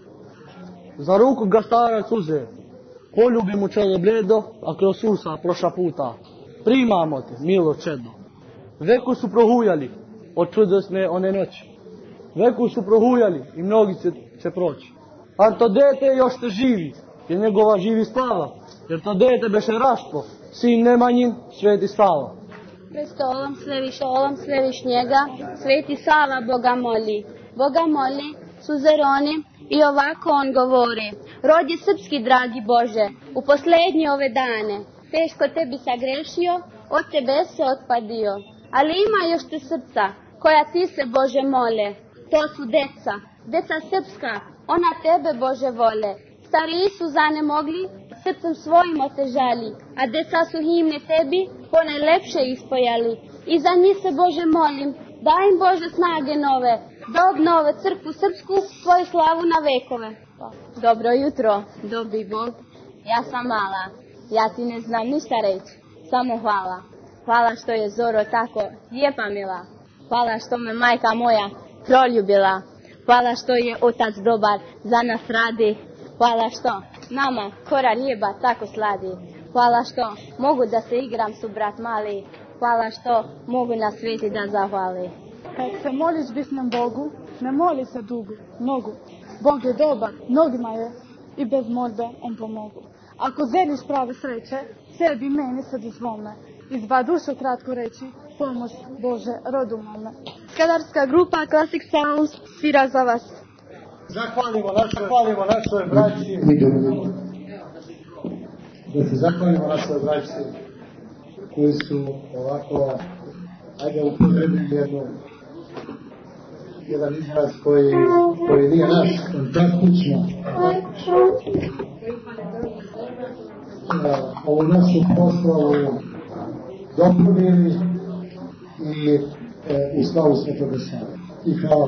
Za ruku ga starac uze, poljubi mu čelo bledo, a kroz usa proša puta, primamo te, milo čedo. Veku su prohujali od čudesne one noći, veku su prohujali i mnogi će proći. A to dete još te živi, jer njegova živi slava, jer to dete beše raštvo, sin Nemanjin, sveti Sava. Pred stolom svevišnjega, sveti Sava Boga moli, suzeroni, i ovako on govori: Rodi srpski, dragi Bože, u posljednje ove dane, teško tebi sagrešio, od tebe se otpadio, ali ima još te srca, koja ti se, Bože, mole, to su deca srpska, ona tebe, Bože, vole. Stariji su zanemogli, srcem svojim otežali, a deca su himne tebi ponajlepše ispojali. I za njih se, Bože, molim, daj im, Bože, snage nove, da obnove crkvu srpsku, tvoju slavu na vekove. Dobro jutro, dobri Bog, ja sam mala, ja ti ne znam ništa reći, samo hvala. Hvala što je Zoro tako lijepa mila, hvala što me majka moja proljubila, hvala što je otac dobar za nas radi, hvala što nama kora lijeba tako sladi, hvala što mogu da se igram su brat mali, hvala što mogu na sveti da zahvali. Kad se moliš bisnom Bogu, ne moli se dugu, nogu. Bog je dobar, mnogima je i bez molbe on pomogu. Ako želiš prave sreće, sebi meni se dozvolne. Izba dušu kratko reći, pomoć Bože rodu mome. Skadarska grupa Classic Sounds svira za vas. Zahvalimo našoj braći. Da se zahvalimo našoj braći koji su ovako, ajde upotrebili jedan izraz koji nije naš, fantastično. Ovu našu poslavu dopunili i u slavu Svetoga Save. I hvala.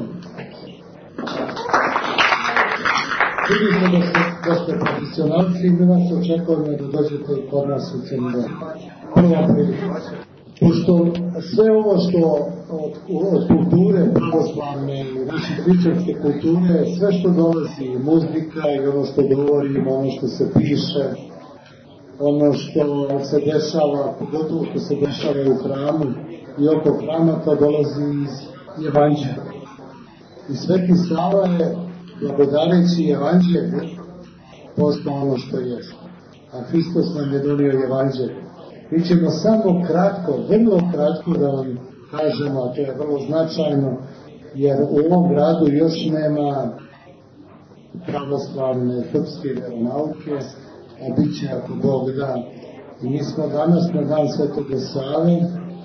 Vidite da ste profesionalci i mi vas očekujemo da dođete i kod nas u Crni Vrh. Prva prilika. Pošto sve ovo što od kulture pravoslavne i naše hrišćanske kulture, sve što dolazi, muzika i ono što govorimo, ono što se piše, ono što se dešava, pogotovo što se dešava u hramu i oko hrama, to dolazi iz Evanđelja. I Sveti Sava je, blagodareći Evanđelju, postao ono što jeste. A Hristos nam je donio Evanđelje. Mi ćemo samo kratko, vrlo kratko da vam kažemo, a to je vrlo značajno, jer u ovom gradu još nema pravoslavne srpske vjeronauke, a bit će ako Bog da. I mi smo danas na dan Svetoga Save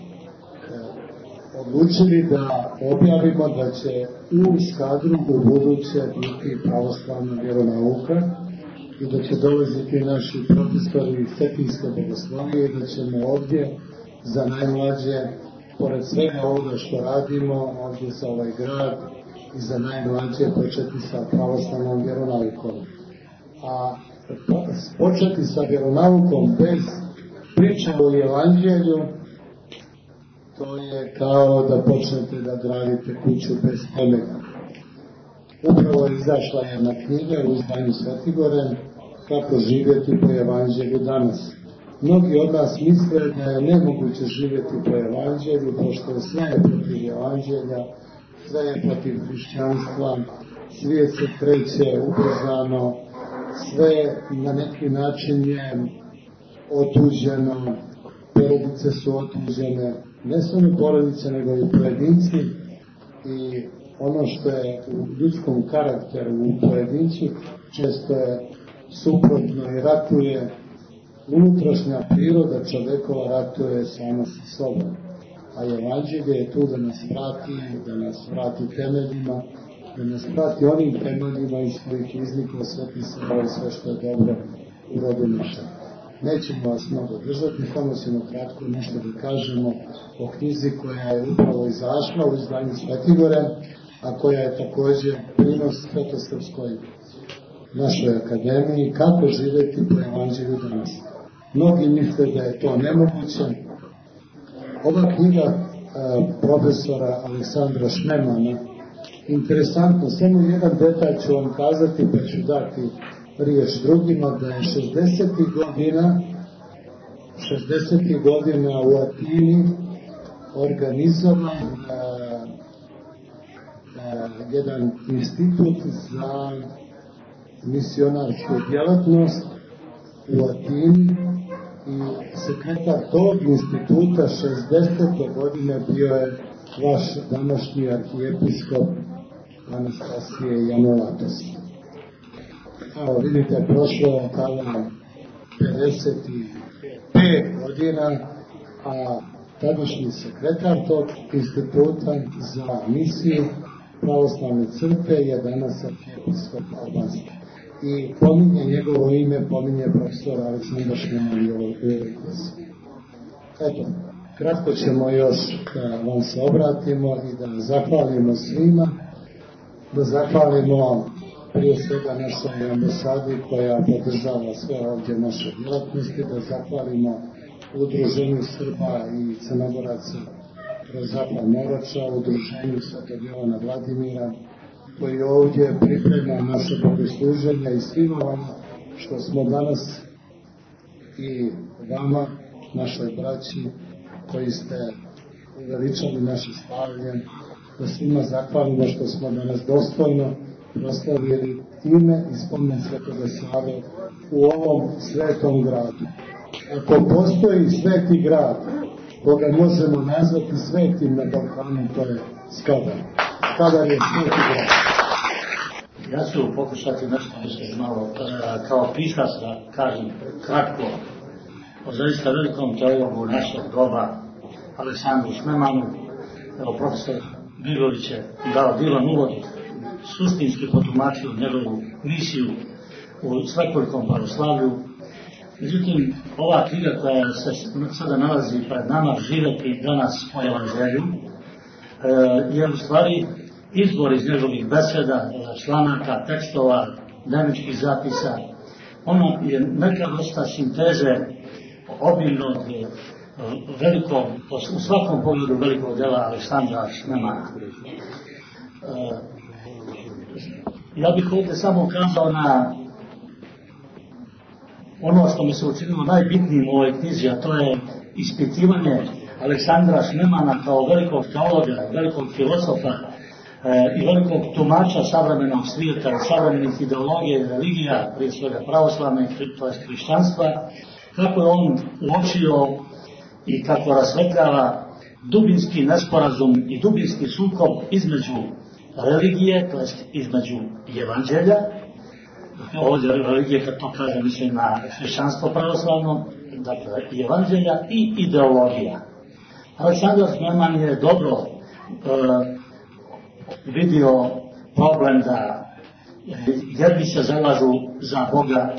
odlučili da objavimo da će u Skadru u buduće biti pravoslavna vjeronauka i da će dolaziti naši profesori Cetinske bogoslovije i da ćemo ovdje za najmlađe, pored svega ovoga što radimo, ovdje za ovaj grad i za najmlađe početi sa pravoslavnom vjeronaukom. A početi sa vjeronaukom bez priče o Evanđelju, to je kao da počnete da gradite kuću bez temelja. Upravo je izašla jedna knjiga u izdanju Svetigore, kako živjeti po Evanđelju danas. Mnogi od nas misle da je nemoguće živjeti po Evanđelju, pošto je sve protiv Evanđelja, sve je protiv hrišćanstva, svijet se kreće ubrzano, sve na neki način je otuđeno, porodice su otuđene, ne samo porodice nego i pojedinci, i ono što je u ljudskom karakteru u pojedincu često je suprotno i ratuje unutrašnja priroda čovekova, ratuje sama sa sobom. A evanđelje je tu da nas vrati temeljima, da nas vrati onim temeljima iz kojih izniklo Sveti Sava i sve što je dobro u rodu našem. Nećemo vas mnogo držati, samo ćemo kratko nešto da kažemo o knjizi koja je upravo izašla u izdanju Svetogore, a koja je također prinos Svetosrpskoj našoj akademiji, kako živjeti po evanđelju danas. Mnogi misle da je to nemoguće. Ova knjiga profesora Aleksandra Šnemana, interesantno, samo jedan detalj ću vam kazati pa ću dati riječ drugima, da je 60. godina u Atini organizovan jedan institut za misionarsku djelatnost u Atini i sekretar tog instituta 60. godine bio je vaš današnji arhijepiskop Anastasije Janulatos. Evo vidite, prošlo je tada 55 godina, a tadašnji sekretar tog instituta za misiju pravoslavne crkve je danas arhijepiskop Albanski. I pominje njegovo ime, pominje profesor Aleksandar Šneman u ovoj knjizi. Eto, kratko ćemo još da vam se obratimo i da zahvalimo svima, da zahvalimo prije svega našoj ambasadi koja podržava sve ovdje naše djelatnosti, da zahvalimo Udruženju Srba i Crnogoraca kroz Zapad Morača, Udruženju Svetog Jovana Vladimira, koji ovdje priprema naše bogosluženja, i svima vama što smo danas, i vama, našoj braći, koji ste uveličali naše slavlje, da svima zahvalimo što smo danas dostojno proslavili ime i spomen Svetoga Save u ovom svetom gradu. Ako postoji sveti grad koga možemo nazvati svetim na Balkanu, to je Skadar. Skadar je sveti grad. Ja ću pokušati nešto malo kao pisac da kažem kratko o zaista velikom teologu našeg doba, Aleksandru Šnemanu. Evo, profesor Bigović je dao divan uvod, suštinski potumačio njegovu misiju u svekolikom pravoslavlju. Međutim, ova knjiga koja se sada nalazi pred nama, Živjeti danas po evanđelju, je u stvari izbor iz njegovih beseda, članaka, tekstova, dnevničkih zapisa. Ono je neka vrsta sinteze obilnog, velikog, u svakom pogledu velikog dela Aleksandra Šnemana. Ja bih ovdje samo kazao na ono što mi se učinilo najbitnijim u ovoj knjizi, a to je ispitivanje Aleksandra Šnemana kao velikog teologa, velikog filosofa i velikog tumača savremenog svijeta, savremenih ideologija i religija, prije svega pravoslavne, to je hrišćanstva, kako je on uočio i kako rasvetljava dubinski nesporazum i dubinski sukob između religije, to jest između evanđelja, ovdje religije, kad to kaže, mislim na hrišćanstvo pravoslavno, dakle evanđelja i ideologija. Aleksandar Šneman je dobro vidio problem da jedni se zalažu za Boga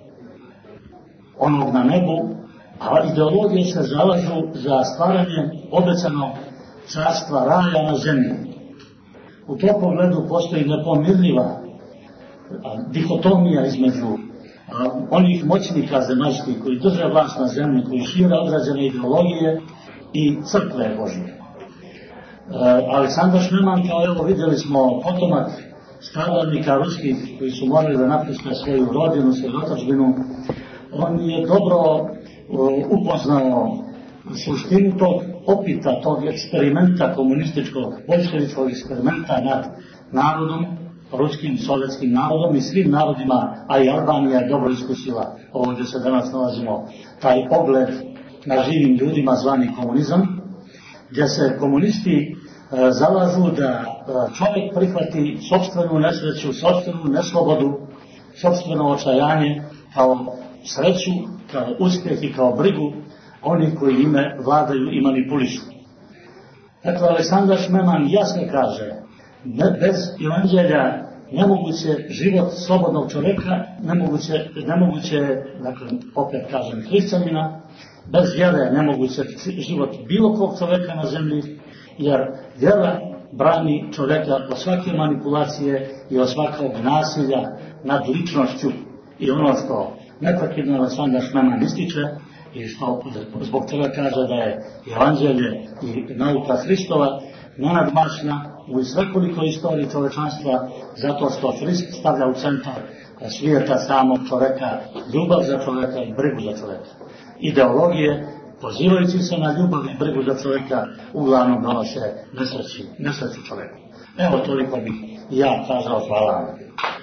onog na nebu, a ideologije se zalažu za stvaranje obećanog carstva raja na zemlji. U tom pogledu postoji nepomirljiva dihotomija između onih moćnika zemaljskih koji drže vlast na zemlji, koji šire određene ideologije, i crkve Božje. Aleksandar Šneman, kao evo vidjeli smo, potomak stradalnika ruskih koji su morali da napuste svoju rodinu, svoju otadžbinu, on je dobro upoznao suštinu tog opita, tog eksperimenta komunističkog, boljševičkog eksperimenta nad narodom, ruskim, sovjetskim narodom i svim narodima, a i Albanija je dobro iskusila ovo gdje se danas nalazimo, taj pogled na živim ljudima zvani komunizam, gdje se komunisti zalažu da čovjek prihvati sopstvenu nesreću, sopstvenu neslobodu, sopstveno očajanje kao sreću, kao uspjeh i kao brigu oni koji ime vladaju i manipulišu. Dakle, Aleksandar Šmeman jasno kaže, bez evanđelja nemoguće život slobodnog čovjeka, nemoguće, dakle, opet kažem, hrišćanina, bez vjere nemoguće život bilo kog čovjeka na zemlji, jer vjera brani čovjeka od svake manipulacije i od svakog nasilja nad ličnošću. I ono što neprekidno Aleksandar Šmeman ističe i što zbog toga kaže da je evanđelje i nauka Hristova nenadmašna u svekolikoj istoriji čovečanstva, zato što Hrist stavlja u centar svijeta samog čovjeka ljubav za čovjeka i brigu za čovjeka. Ideologije, pozivajući se na ljubav i brigu za čovjeka, uglavnom donose nesreću čovjeku. Evo, toliko bih ja kazao. Hvala vam.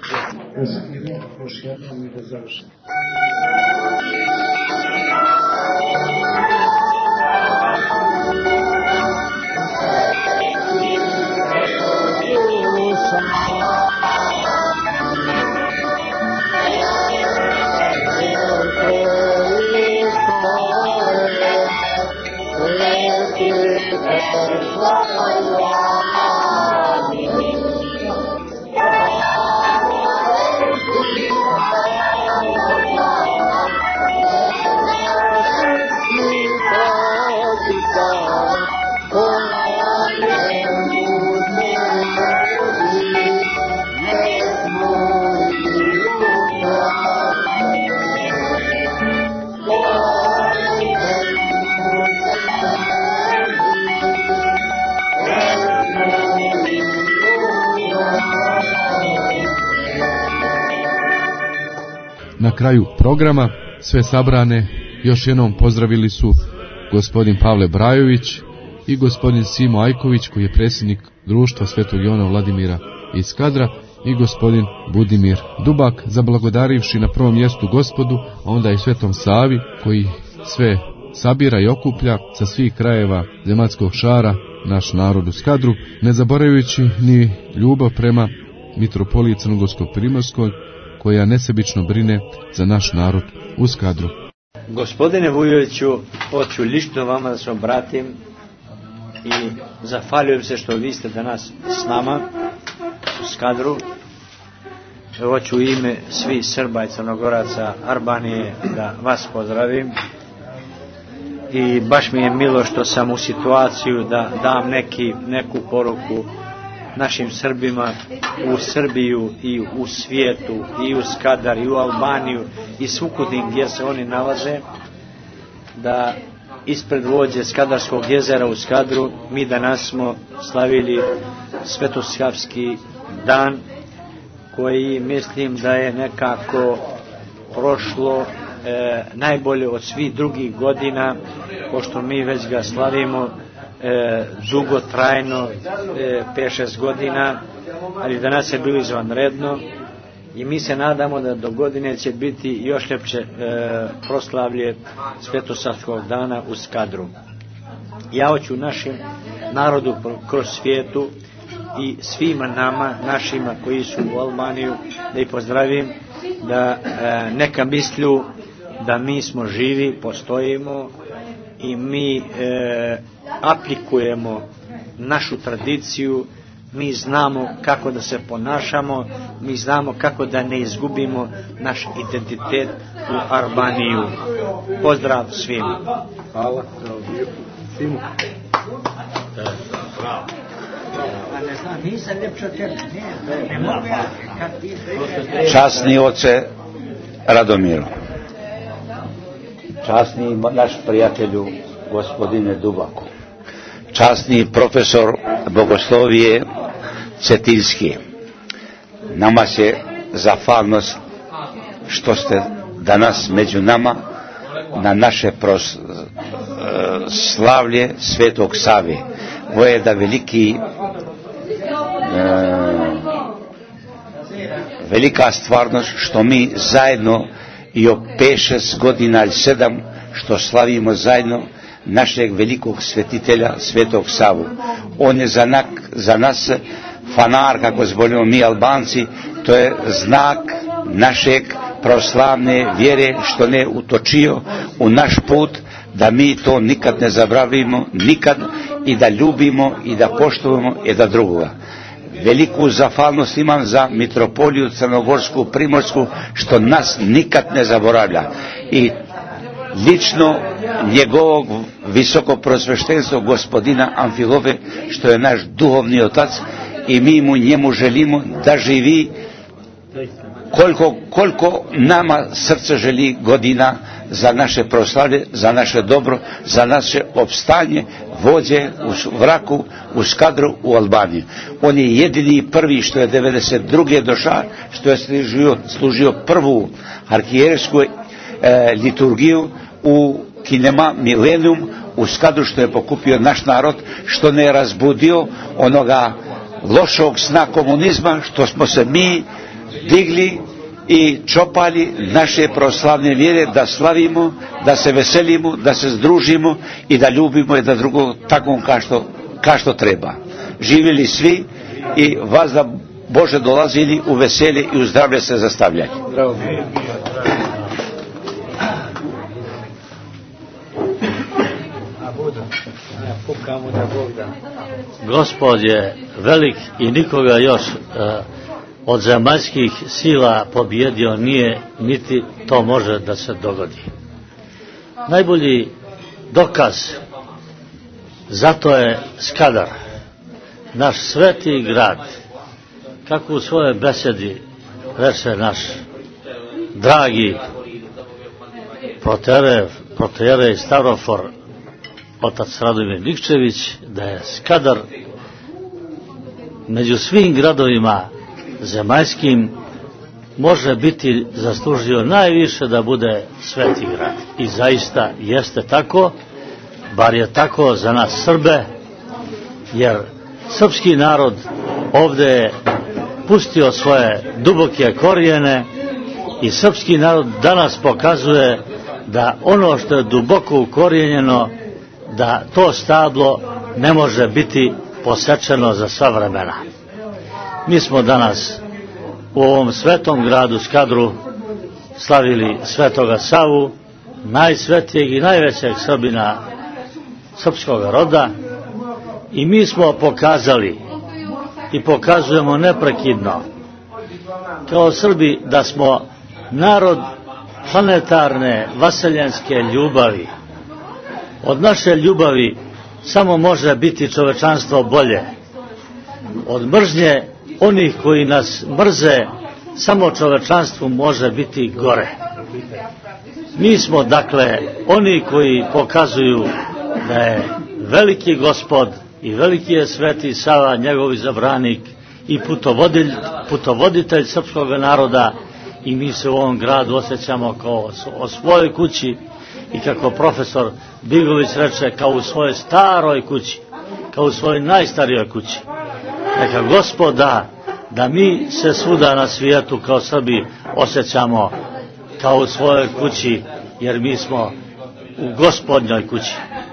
Još jednom i da završim. Na kraju programa sve sabrane još jednom pozdravili su gospodin Pavle Brajović i gospodin Simo Ajković, koji je predsjednik društva Svetog Ivana Vladimira iz Skadra, i gospodin Budimir Dubak, zablagodarivši na prvom mjestu Gospodu, a onda i Svetom Savi, koji sve sabira i okuplja sa svih krajeva zemaljskog šara naš narod u Skadru, ne zaboravljajući ni ljubav prema mitropoliji Crnogorsko-primorskoj, koja nesebično brine za naš narod u Skadru. Gospodine Vujoviću, hoću lično vama da se obratim i zahvaljujem se što vi ste danas s nama u Skadru. Hoću u ime svih Srba i Crnogoraca Albanije da vas pozdravim i baš mi je milo što sam u situaciju da dam neku poruku našim Srbima u Srbiju i u svijetu i u Skadar i u Albaniju i svukudim gdje se oni nalaze, da ispred vođe Skadarskog jezera u Skadru mi danas smo slavili Svetosavski dan, koji mislim da je nekako prošlo najbolje od svih drugih godina, pošto mi već ga slavimo dugotrajno, 5-6 godina, ali danas je bilo izvanredno i mi se nadamo da do godine će biti još ljepše proslavlje Svetosavskog dana u Skadru. Ja hoću našem narodu kroz svijetu i svima nama, našima koji su u Albaniju, da ih pozdravim, da neka mislju da mi smo živi, postojimo i mi aplikujemo našu tradiciju, mi znamo kako da se ponašamo, mi znamo kako da ne izgubimo naš identitet u Albaniju. Pozdrav svima. Hvala. Časni oče Radomiru, časni naš prijatelju gospodine Dubaku, časni profesor bogoslovije Cetinski, nama se zahvalnost što ste danas među nama na naše slavlje Svetog Save. Ovo je da veliki velika stvarnost što mi zajedno i o 5-6 godina ili 7 što slavimo zajedno našeg velikog svetitelja, Svetog Savu. On je za nas fanar, kako zvolimo mi Albanci, to je znak našeg pravoslavne vjere što ne utočio u naš put, da mi to nikad ne zaboravimo, nikad, i da ljubimo i da poštujemo jedan drugoga. Veliku zahvalnost imam za mitropoliju Crnogorsku, Primorsku, što nas nikad ne zaboravlja. I lično njegovog visokoprosveštenstva gospodina Amfilove, što je naš duhovni otac, i mi njemu želimo da živi koliko nama srce želi godina za naše proslavlje, za naše dobro, za naše opstanje, vođe u vraku, u Skadru, u Albaniji. On je jedini i prvi što je 92. došao, što je služio prvu arhijersku liturgiju u Kinema Milenium u Skadru, što je pokupio naš narod, što ne je razbudio onoga lošog sna komunizma, što smo se mi digli i čopali naše pravoslavne vjere, da slavimo, da se veselimo, da se združimo i da ljubimo jedan drugog tako kao što treba. Živjeli svi i vas da Bože dolazili u veselje i u zdravlje se zastavljali. Bravo. Gospod je velik i nikoga još od zemaljskih sila pobjedio nije, niti to može da se dogodi. Najbolji dokaz zato je Skadar, naš sveti grad, kako u svojoj besedi reče naš dragi proterej Stavrofor, otac Radomir Nikčević, da je Skadar među svim gradovima zemaljskim može biti zaslužio najviše da bude sveti grad. I zaista jeste tako, bar je tako za nas Srbe, jer srpski narod ovde je pustio svoje duboke korijene i srpski narod danas pokazuje da ono što je duboko ukorijenjeno, da to stablo ne može biti posečeno za sva vremena. Mi smo danas u ovom svetom gradu Skadru slavili Svetoga Savu, najsvetijeg i najvećeg Srbina srpskog roda, i mi smo pokazali i pokazujemo neprekidno kao Srbi da smo narod planetarne vaseljenske ljubavi. Od naše ljubavi samo može biti čovečanstvo bolje. Od mržnje onih koji nas mrze samo čovečanstvu može biti gore. Mi smo dakle oni koji pokazuju da je veliki Gospod i veliki je Sveti Sava, njegov izabranik i putovoditelj srpskog naroda, i mi se u ovom gradu osjećamo kao o svojoj kući i kako profesor Bigović reče, kao u svojoj staroj kući, kao u svojoj najstarijoj kući. Neka Gospod da mi se svuda na svijetu kao Srbi osjećamo kao u svojoj kući, jer mi smo u Gospodnjoj kući.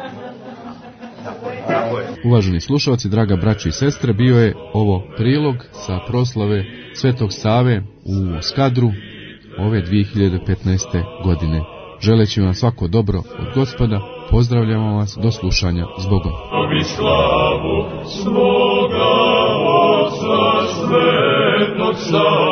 Uvaženi slušalci, draga braćo i sestre, bio je ovo prilog sa proslave Svetog Save u Skadru ove 2015. godine. Želeći vam svako dobro od Gospoda, pozdravljamo vas, do slušanja, s Bogom. Obi slavu svoga Otca Svetog Sava.